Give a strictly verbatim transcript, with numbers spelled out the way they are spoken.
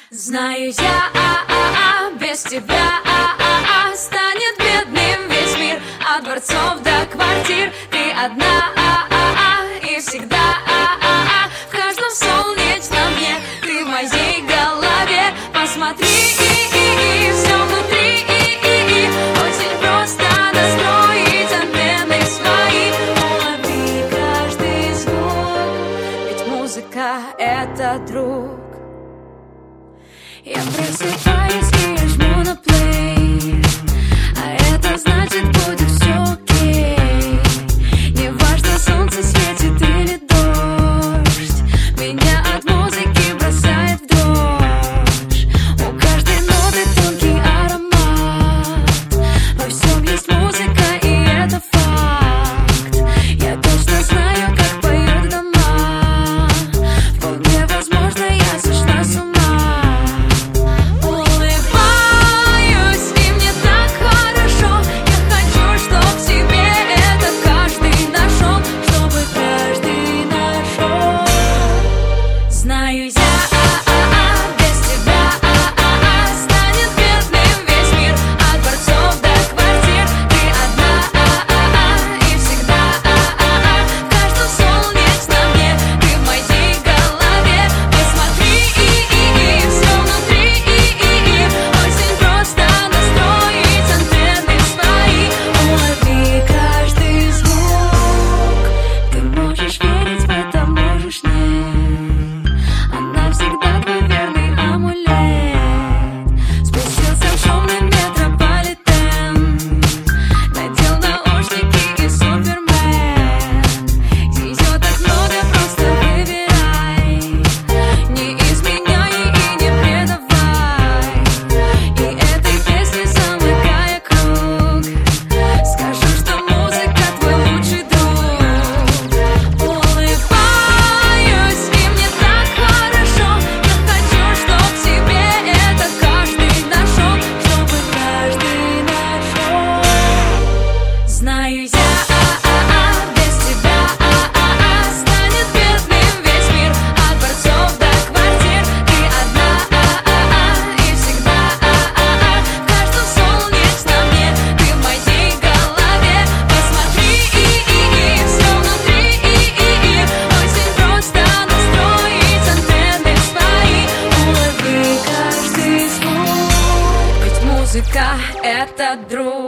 Знаю я, а -а -а, без тебя а -а -а, станет бедным весь мир. От дворцов до квартир ты одна а -а -а, и всегда а -а -а, в каждом солнечном дне ты в моей голове. Посмотри, и, и, и, все внутри, и, и, и, очень просто настроить антенны свои. Улови каждый звук, ведь музыка — это друг. Я просыпаюсь и я жму на плей, а это значит, будет все окей. Неважно, солнце светит или дождь, меня от музыки бросает в дрожь. У каждой ноты тонкий аромат, во всем есть музыка, и это факт. Я точно знаю, как поют дома, вполне возможно, я сошла с ума. Знаю я, а -а -а, без тебя а -а -а, станет бедным весь мир. От дворцов до квартир ты одна а -а -а, и всегда а -а -а, в каждом солнечном дне ты в моей голове. Посмотри, и, и, и, все внутри, и, и, и, очень просто настроить антенны свои. Улови каждый звук, ты можешь верить в это, можешь нет. Она всегда твой верный амулет. Спустился в шумный метрополитен, надел наушники и супермен. Ее так много, просто выбирай, не изменяй и не предавай. И этой песни замыкая круг, скажу, что музыка твой лучший друг. Улыбаюсь, и мне так хорошо. Я хочу, чтоб тебе это каждый нашел, чтобы каждый нашел. Знаю я, а -а -а, без тебя а -а -а, станет бедным весь мир. От дворцов до квартир ты одна а -а -а, и всегда а -а -а, в каждом солнечном дне ты в моей голове. Посмотри, и, и, и, все внутри, и, и, и, очень просто настроить антенны свои. Улови каждый звук, ведь музыка — это друг.